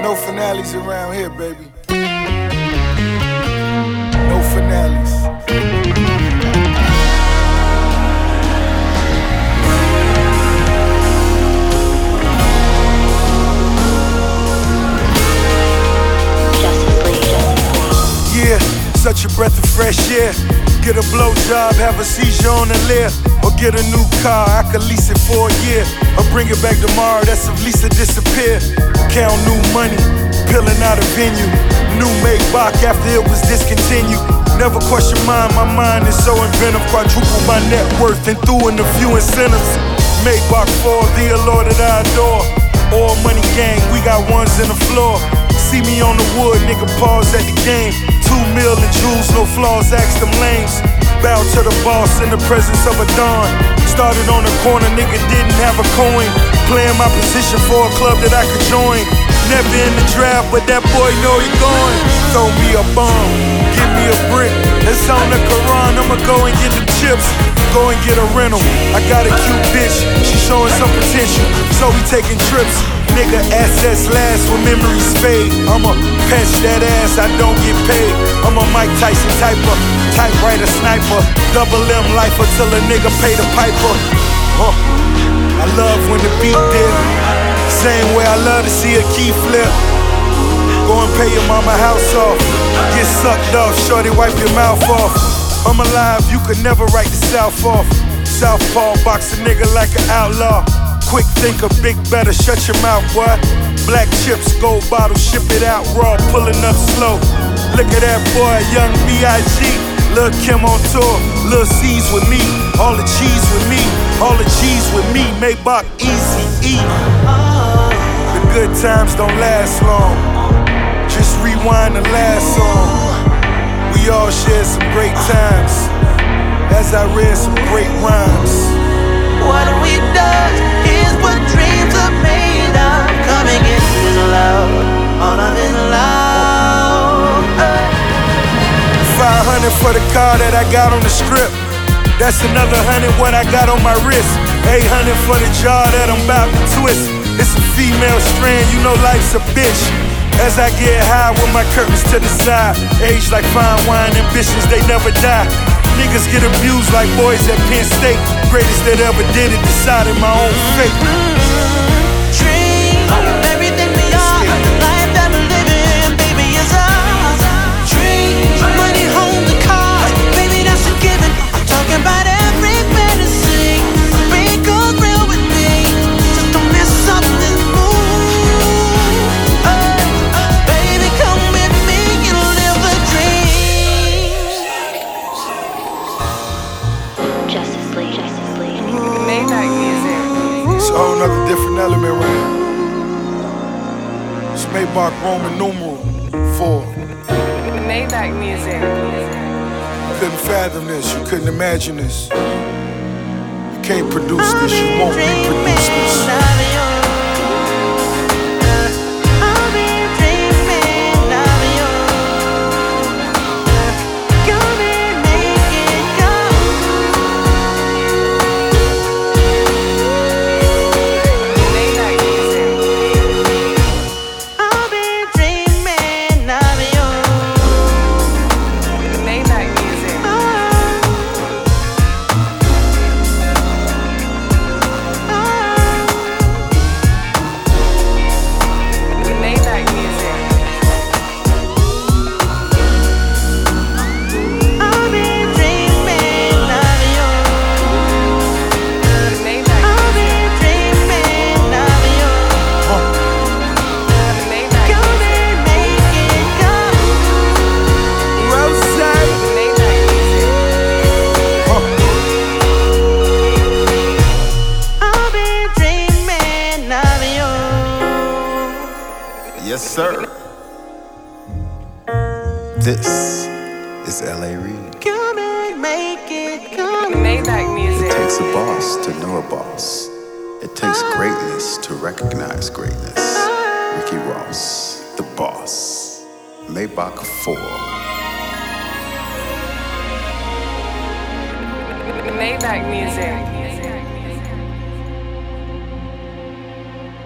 No finales around here, baby. No finales. Yeah, such a breath of fresh air. Get a blowjob, have a seizure on the lift. Or get a new car, I could lease it for a year. Or bring it back tomorrow, that's if Lisa disappeared. Count new money, peeling out a venue. New Maybach after it was discontinued. Never question mine, my mind is so inventive. Quadruple my net worth and threw in a few incentives. Maybach for the allure that I adore. All money gang, we got ones in the floor. See me on the wood, nigga pause at the game. 2 million jewels, no flaws, ask them lames. Bow to the boss in the presence of a don. Started on the corner, nigga didn't have a coin. Playing my position for a club that I could join. Never in the draft, but that boy know he going. Throw me a bomb, give me a brick. It's on the Quran, I'ma go and get the chips. Go and get a rental. I got a cute bitch, she showing some potential. So we taking trips. Nigga, assets last when memories fade. I'ma patch that ass, I don't get paid. I'm a Mike Tyson typer, typewriter sniper. Double M lifer till a nigga pay the piper. I love when the beat dip. Same way I love to see a key flip. Go and pay your mama house off. Get sucked off, shorty wipe your mouth off. I'm alive, you could never write the South off. Southpaw box a nigga like an outlaw. Quick thinker, big better, shut your mouth, boy. Black chips, gold bottle, ship it out raw, pulling up slow. Look at that boy, young B.I.G. Lil' Kim on tour, Lil' C's with me. All the cheese with me, all the cheese with me. Maybach, Easy E. The good times don't last long. Just rewind the last song. We all shared some great times as I read some great rhymes. What we done is what dreams are made of. Coming in is loud, all of it loud. 500 for the car that I got on the strip. That's another 100 what I got on my wrist. 800 for the jaw that I'm about to twist. It's a female strand, you know life's a bitch. As I get high with my curtains to the side. Age like fine wine, ambitions they never die. Niggas get abused like boys at Penn State. Greatest that ever did it, decided my own fate. Dream, everything we are, life that we're living, baby, is ours. Dream, money, homes, and cars, baby, that's a given. I'm talking about every fantasy. Real goes real with me, just don't mess up this mood. Baby, come with me and live the dream. Justice League. Maybach music. It's a whole nother different element right here. It's Maybach Roman numeral 4. Maybach music. You couldn't fathom this, you couldn't imagine this. You can't produce this, you won't reproduce this. Yes, sir. This is L.A. Reid. Come and make it come. Maybach music. It takes a boss to know a boss. It takes greatness to recognize greatness. Ricky Ross, the boss. Maybach 4. Maybach music.